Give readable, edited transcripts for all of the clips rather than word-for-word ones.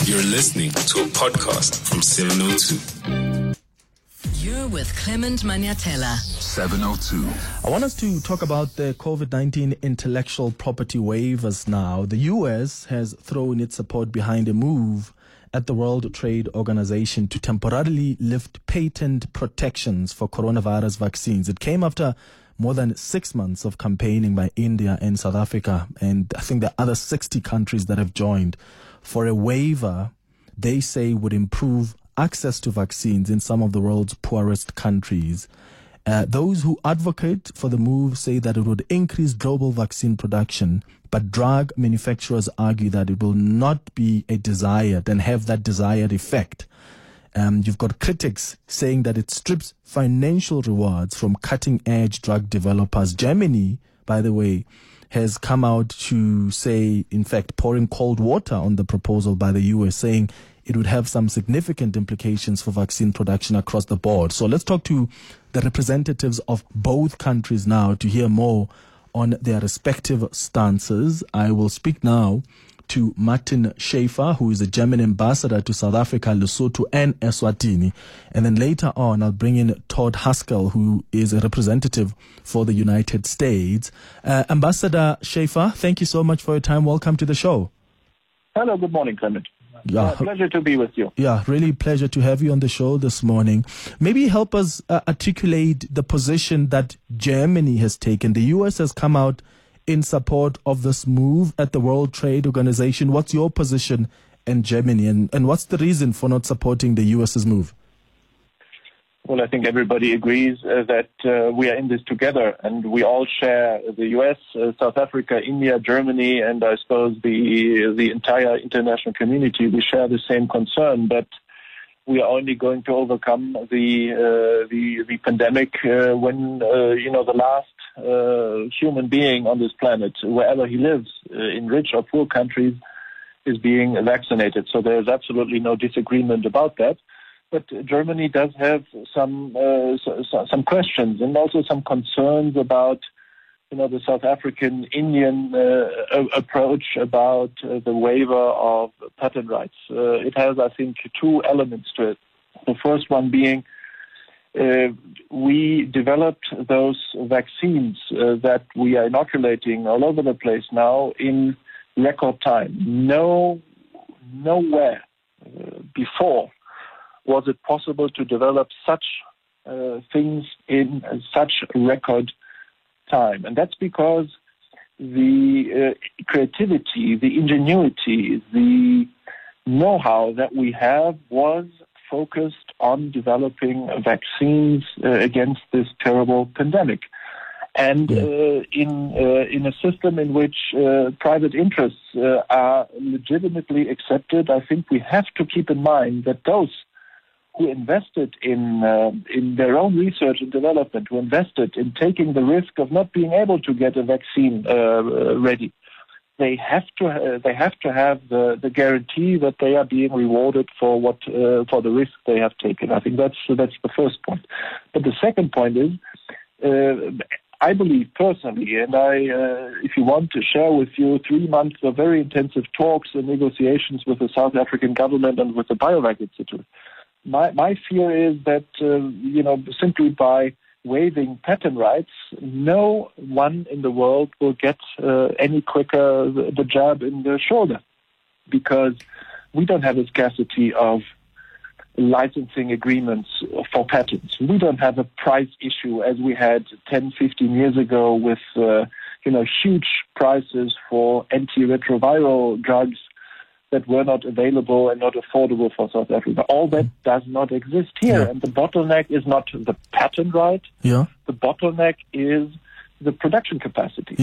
You're listening to a podcast from 702. You're with Clement Maniatella. 702. I want us to talk about the COVID-19 intellectual property waivers now. The US has thrown its support behind a move at the World Trade Organization to temporarily lift patent protections for coronavirus vaccines. It came after more than 6 months of campaigning by India and South Africa, and I think there are other 60 countries that have joined for a waiver they say would improve access to vaccines in some of the world's poorest countries. Those who advocate for the move say that it would increase global vaccine production, but drug manufacturers argue that it will not be a desired and have that desired effect. You've got critics saying that it strips financial rewards from cutting-edge drug developers. Germany, by the way, has come out to say, in fact, pouring cold water on the proposal by the US, saying it would have some significant implications for vaccine production across the board. So let's talk to the representatives of both countries now to hear more on their respective stances. I will speak now to Martin Schäfer, who is a German ambassador to South Africa, Lesotho, and Eswatini. And then later on, I'll bring in Todd Haskell, who is a representative for the United States. Ambassador Schäfer, thank you so much for your time. Welcome to the show. Hello, good morning, Clement. Yeah. Pleasure to be with you. Yeah, really pleasure to have you on the show this morning. Maybe help us articulate the position that Germany has taken. The US has come out in support of this move at the World Trade Organization. What's your position in Germany, and what's the reason for not supporting the US's move? Well, I think everybody agrees that we are in this together, and we all share the US, South Africa, India, Germany, and I suppose the entire international community. We share the same concern, but we are only going to overcome the pandemic when the last human being on this planet, wherever he lives, in rich or poor countries, is being vaccinated. So there is absolutely no disagreement about that. But Germany does have some questions and also some concerns about the South African-Indian approach about the waiver of patent rights. It has, I think, two elements to it. The first one being we developed those vaccines that we are inoculating all over the place now in record time. Nowhere before was it possible to develop such things in such record time. And that's because the creativity, the ingenuity, the know-how that we have was focused on developing vaccines against this terrible pandemic. And in a system in which private interests are legitimately accepted, I think we have to keep in mind that those who invested in their own research and development, who invested in taking the risk of not being able to get a vaccine ready, they have to have the guarantee that they are being rewarded for the risk they have taken. I think that's the first point. But the second point is, I believe personally, and if you want to share with you 3 months of very intensive talks and negotiations with the South African government and with the BioVac Institute. My fear is that, simply by waiving patent rights, no one in the world will get any quicker the jab in the shoulder, because we don't have a scarcity of licensing agreements for patents. We don't have a price issue as we had 10, 15 years ago with, huge prices for antiretroviral drugs that were not available and not affordable for South Africa. All that does not exist here. Yeah. And the bottleneck is not the patent right. Yeah. The bottleneck is the production capacity.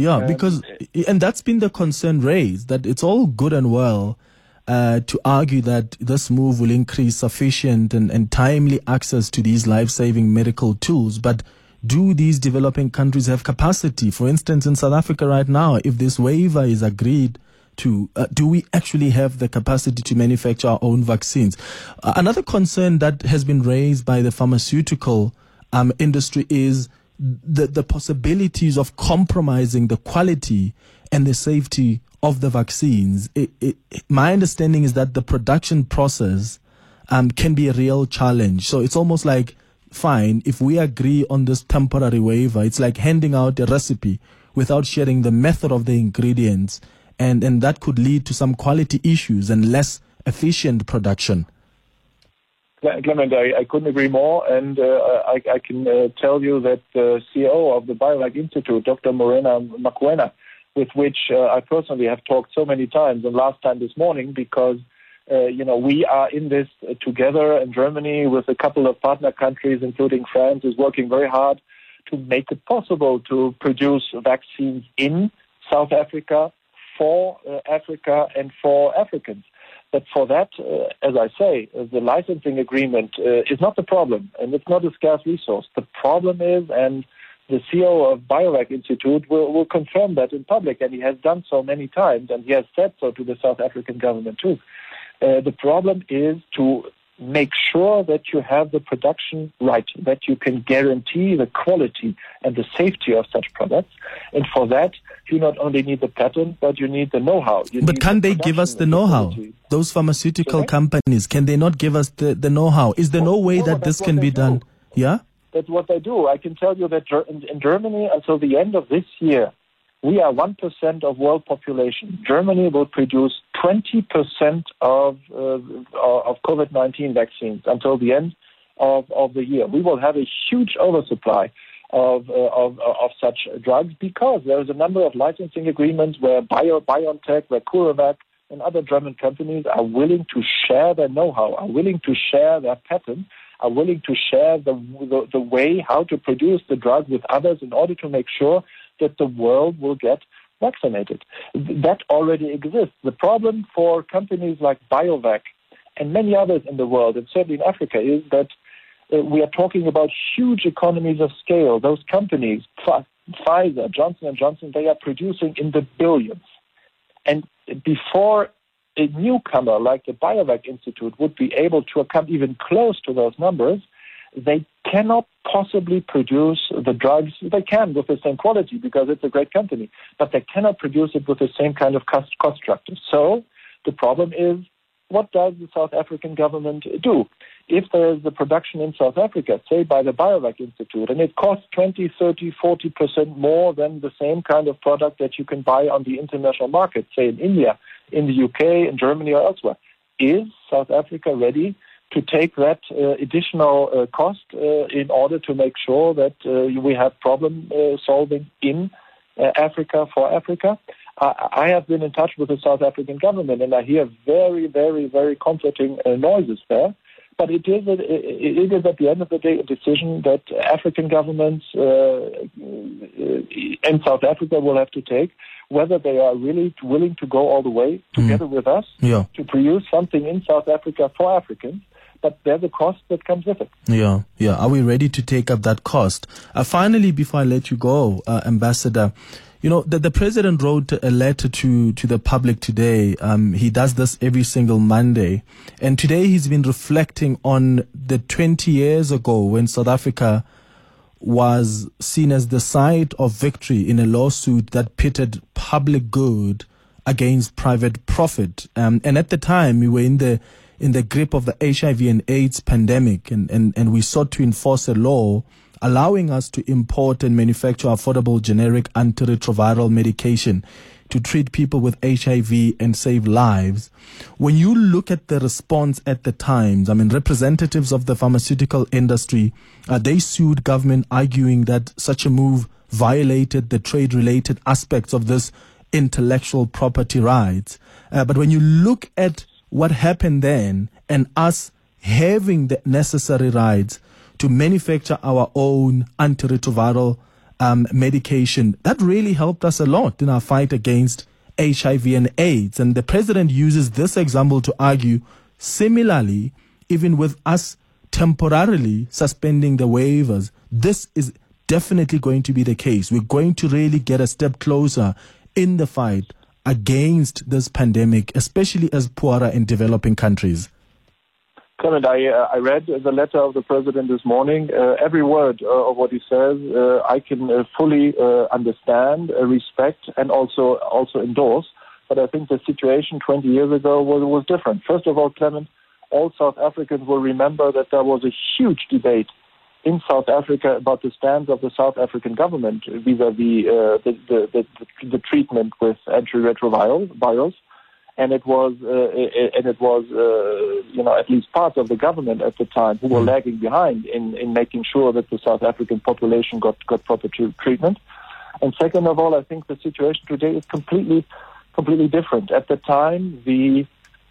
And that's been the concern raised, that it's all good and well to argue that this move will increase sufficient and timely access to these life-saving medical tools. But do these developing countries have capacity? For instance, in South Africa right now, if this waiver is agreed to, do we actually have the capacity to manufacture our own vaccines? Another concern that has been raised by the pharmaceutical industry is the possibilities of compromising the quality and the safety of the vaccines, my understanding is that the production process can be a real challenge. So it's almost like, fine, if we agree on this temporary waiver, it's like handing out a recipe without sharing the method of the ingredients, and that could lead to some quality issues and less efficient production. Clement, I couldn't agree more, and I can tell you that the CEO of the BioVac Institute, Dr. Morena Makwena, with which I personally have talked so many times, and last time this morning, because we are in this together, and Germany, with a couple of partner countries, including France, is working very hard to make it possible to produce vaccines in South Africa, for Africa, and for Africans. But for that, as I say, the licensing agreement is not the problem, and it's not a scarce resource. The problem is, and the CEO of BioVac Institute will confirm that in public, and he has done so many times, and he has said so to the South African government too. The problem is to make sure that you have the production right, that you can guarantee the quality and the safety of such products. And for that, you not only need the patent, but you need the know-how. But can they give us the know-how? Those pharmaceutical companies, can they not give us the know-how? Is there no way that this can be done? Yeah? That's what they do. I can tell you that in Germany, until the end of this year, we are 1% of world population. Germany will produce 20% of COVID-19 vaccines until the end of the year. We will have a huge oversupply of such drugs because there is a number of licensing agreements where BioNTech, where CureVac, and other German companies are willing to share their know-how, are willing to share their patent, are willing to share the way how to produce the drug with others in order to make sure that the world will get vaccinated. That already exists. The problem for companies like BioVac and many others in the world, and certainly in Africa, is that we are talking about huge economies of scale. Those companies, Pfizer, Johnson & Johnson, they are producing in the billions. And before a newcomer like the BioVac Institute would be able to come even close to those numbers, they cannot possibly produce the drugs. They can with the same quality because it's a great company, but they cannot produce it with the same kind of cost structure. So the problem is, what does the South African government do? If there is the production in South Africa, say by the BioVac Institute, and it costs 20, 30, 40% more than the same kind of product that you can buy on the international market, say in India, in the UK, in Germany or elsewhere, is South Africa ready to take that additional cost in order to make sure that we have problem solving in Africa for Africa? I have been in touch with the South African government, and I hear very, very, very conflicting noises there. But it is at the end of the day a decision that African governments and South Africa will have to take, whether they are really willing to go all the way together with us to produce something in South Africa for Africans. But there's a cost that comes with it. Yeah. Are we ready to take up that cost? Finally, before I let you go, Ambassador, the president wrote a letter to the public today. He does this every single Monday. And today he's been reflecting on the 20 years ago when South Africa was seen as the site of victory in a lawsuit that pitted public good against private profit. And at the time, we were in the grip of the HIV and AIDS pandemic, and we sought to enforce a law allowing us to import and manufacture affordable generic antiretroviral medication to treat people with HIV and save lives. When you look at the response at the time, representatives of the pharmaceutical industry, they sued government arguing that such a move violated the trade-related aspects of this intellectual property rights. But when you look at what happened then and us having the necessary rights to manufacture our own antiretroviral medication, that really helped us a lot in our fight against HIV and AIDS. And the president uses this example to argue, similarly, even with us temporarily suspending the waivers, this is definitely going to be the case. We're going to really get a step closer in the fight against this pandemic, especially as poorer and developing countries. Clement, I read the letter of the president this morning. Every word of what he says, I can fully understand, respect, and also endorse. but I think the situation 20 years ago was different. First of all, Clement, all South Africans will remember that there was a huge debate in South Africa about the stance of the South African government vis-a-vis the treatment with antiretrovirals, and it was at least parts of the government at the time who were lagging behind in making sure that the South African population got proper treatment. And second of all, I think the situation today is completely different. At the time, the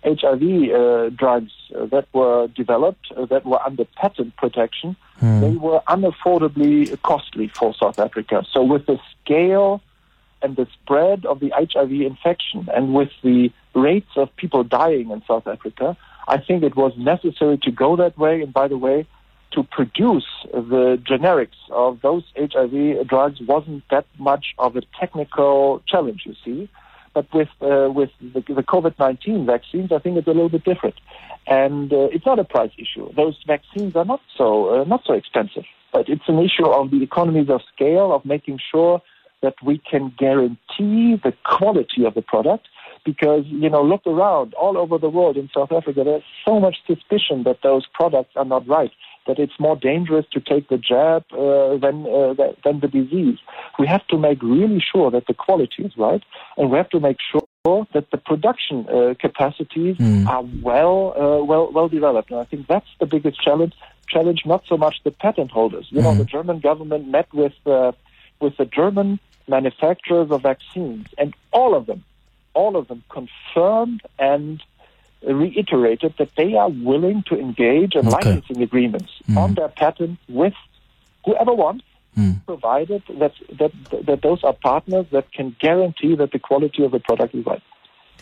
HIV drugs that were developed, that were under patent protection, they were unaffordably costly for South Africa. So with the scale and the spread of the HIV infection and with the rates of people dying in South Africa, I think it was necessary to go that way. And by the way, to produce the generics of those HIV drugs wasn't that much of a technical challenge, you see. But with the COVID-19 vaccines, I think it's a little bit different, and it's not a price issue. Those vaccines are not so expensive, but it's an issue of the economies of scale, of making sure that we can guarantee the quality of the product. Because look around all over the world. In South Africa, there's so much suspicion that those products are not right, that it's more dangerous to take the jab than the disease. We have to make really sure that the quality is right, and we have to make sure that the production capacities are well developed. And I think that's the biggest challenge. Not so much the patent holders. The German government met with the German manufacturers of vaccines, and all of them confirmed and reiterated that they are willing to engage in licensing agreements on their patent with whoever wants, provided that those are partners that can guarantee that the quality of the product is right.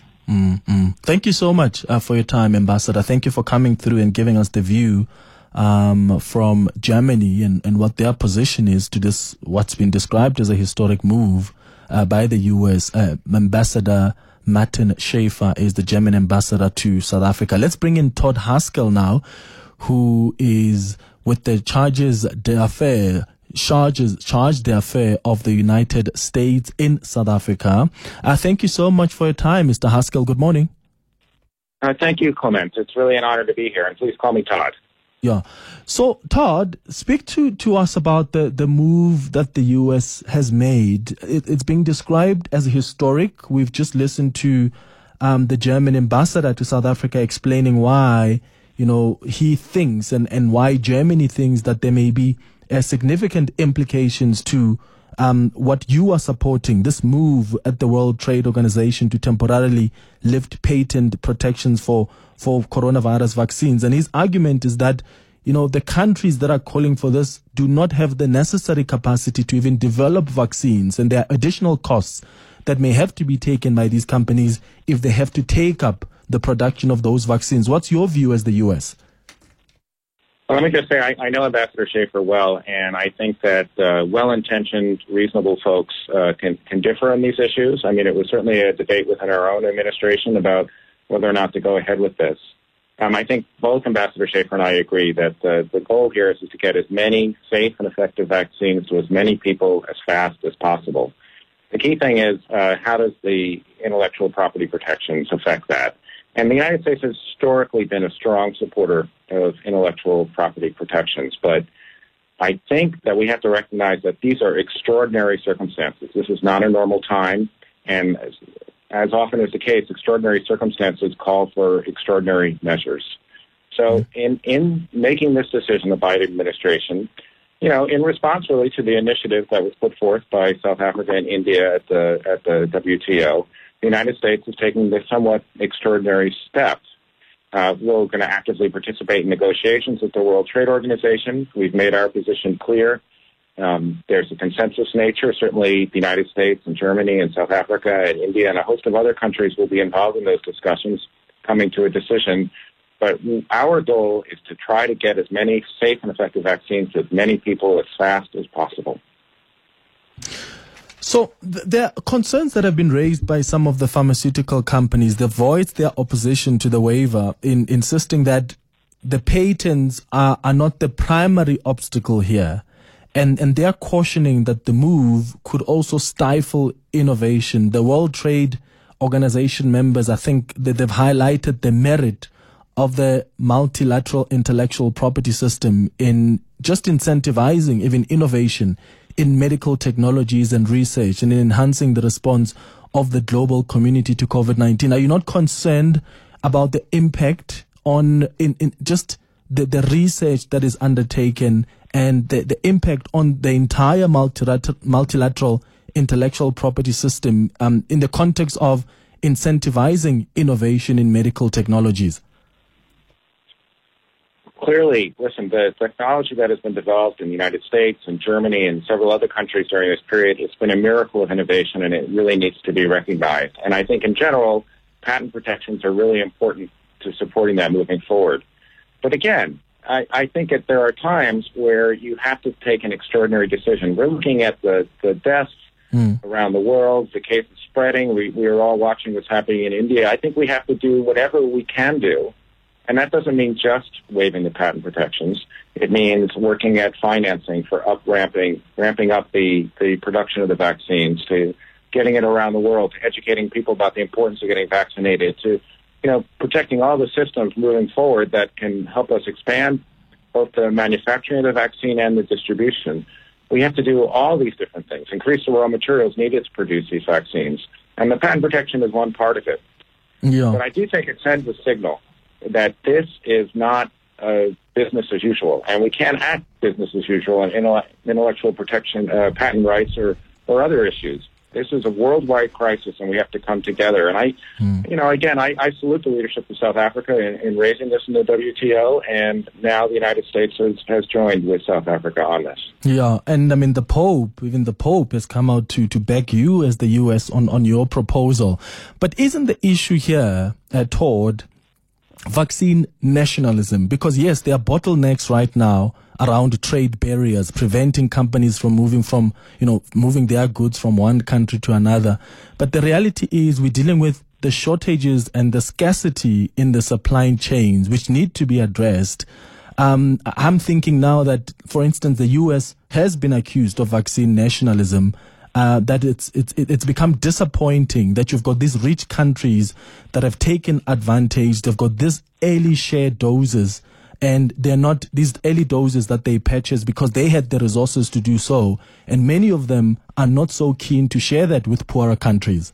Thank you so much for your time, Ambassador. Thank you for coming through and giving us the view from Germany and what their position is to this, what's been described as a historic move by the U.S. Ambassador Martin Schäfer is the German ambassador to South Africa. Let's bring in Todd Haskell now, who is with the charged d'affaires of the United States in South Africa. Thank you so much for your time, Mr. Haskell. Good morning. Thank you, Clement. It's really an honor to be here, and please call me Todd. Yeah. So, Todd, speak to us about the move that the U.S. has made. It's being described as historic. We've just listened to the German ambassador to South Africa explaining why, he thinks and why Germany thinks that there may be significant implications to what you are supporting, this move at the World Trade Organization to temporarily lift patent protections for coronavirus vaccines. And his argument is that, the countries that are calling for this do not have the necessary capacity to even develop vaccines, and there are additional costs that may have to be taken by these companies if they have to take up the production of those vaccines. What's your view as the U.S.? Well, let me just say I know Ambassador Schäfer well, and I think that well-intentioned, reasonable folks can differ on these issues. I mean, it was certainly a debate within our own administration about whether or not to go ahead with this. I think both Ambassador Schäfer and I agree that the goal here is to get as many safe and effective vaccines to as many people as fast as possible. The key thing is how does the intellectual property protections affect that? And the United States has historically been a strong supporter of intellectual property protections, but I think that we have to recognize that these are extraordinary circumstances. This is not a normal time, and as often is the case, extraordinary circumstances call for extraordinary measures. So in making this decision, the Biden administration, in response really to the initiative that was put forth by South Africa and India at the WTO, the United States is taking this somewhat extraordinary step. We're going to actively participate in negotiations with the World Trade Organization. We've made our position clear. There's a consensus nature. Certainly the United States and Germany and South Africa and India and a host of other countries will be involved in those discussions, coming to a decision. But our goal is to try to get as many safe and effective vaccines to as many people as fast as possible. So there are concerns that have been raised by some of the pharmaceutical companies. They voiced their opposition to the waiver, insisting that the patents are not the primary obstacle here. And they are cautioning that the move could also stifle innovation. The World Trade organization members, I think that they've highlighted the merit of the multilateral intellectual property system in just incentivizing even innovation in medical technologies and research and in enhancing the response of the global community to COVID-19. Are you not concerned about the impact on in just the research that is undertaken and the impact on the entire multilateral intellectual property system in the context of incentivizing innovation in medical technologies? Clearly, listen, the technology that has been developed in the United States and Germany and several other countries during this period, it's been a miracle of innovation, and it really needs to be recognized. And I think in general, patent protections are really important to supporting that moving forward. But again, I think that there are times where you have to take an extraordinary decision. We're looking at the deaths around the world, the cases spreading. We are all watching what's happening in India. I think we have to do whatever we can do. And that doesn't mean just waiving the patent protections. It means working at financing for ramping up the production of the vaccines, to getting it around the world, to educating people about the importance of getting vaccinated, to protecting all the systems moving forward that can help us expand both the manufacturing of the vaccine and the distribution. We have to do all these different things, increase the raw materials needed to produce these vaccines. And the patent protection is one part of it. Yeah. But I do think it sends a signal that this is not business as usual, and we can't act business as usual on intellectual protection, patent rights, or other issues. This is a worldwide crisis, and we have to come together. And I salute the leadership of South Africa in raising this in the WTO, and now the United States has joined with South Africa on this. Yeah, and I mean the Pope has come out to back you as the U.S. on your proposal. But isn't the issue here, Todd, vaccine nationalism? Because yes, there are bottlenecks right now around trade barriers, preventing companies from moving their goods from one country to another. But the reality is we're dealing with the shortages and the scarcity in the supply chains, which need to be addressed. I'm thinking now that, for instance, the U.S. has been accused of vaccine nationalism. That it's become disappointing that you've got these rich countries that have taken advantage. They've got these early shared doses, and they're not these early doses that they purchased because they had the resources to do so. And many of them are not so keen to share that with poorer countries.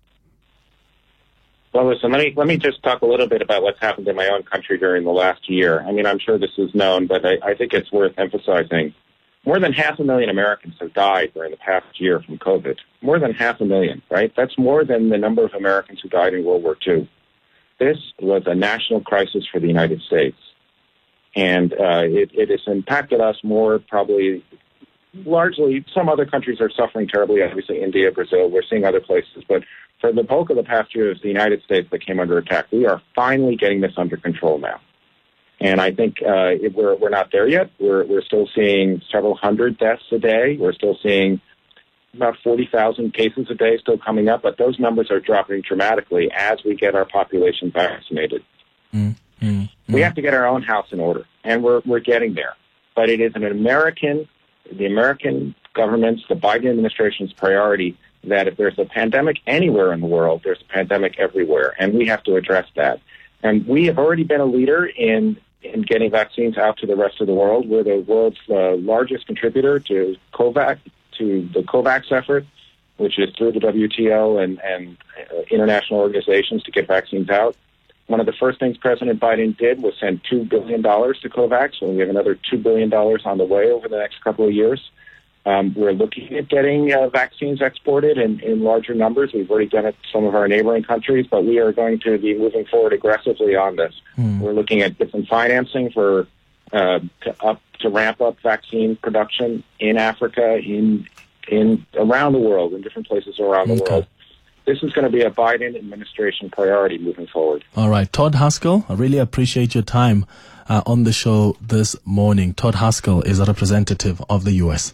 Well, listen, let me just talk a little bit about what's happened in my own country during the last year. I mean, I'm sure this is known, but I think it's worth emphasizing. More than 500,000 Americans have died during the past year from COVID. More than 500,000, right? That's more than the number of Americans who died in World War II. This was a national crisis for the United States. And it has impacted us more, probably largely. Some other countries are suffering terribly, obviously India, Brazil. We're seeing other places. But for the bulk of the past year, it was the United States that came under attack. We are finally getting this under control now. And I think we're not there yet. We're still seeing several hundred deaths a day. We're still seeing about 40,000 cases a day still coming up. But those numbers are dropping dramatically as we get our population vaccinated. We have to get our own house in order, and we're getting there. But it is the American government's, the Biden administration's priority that if there's a pandemic anywhere in the world, there's a pandemic everywhere, and we have to address that. And we have already been a leader in getting vaccines out to the rest of the world. We're the world's largest contributor to the COVAX effort, which is through the WTO and international organizations to get vaccines out. One of the first things President Biden did was send $2 billion to COVAX, and we have another $2 billion on the way over the next couple of years. We're looking at getting vaccines exported in larger numbers. We've already done it to some of our neighboring countries, but we are going to be moving forward aggressively on this. We're looking at different financing for to ramp up vaccine production in Africa, in around the world, in different places around the world. This is going to be a Biden administration priority moving forward. All right. Todd Haskell, I really appreciate your time on the show this morning. Todd Haskell is a representative of the U.S.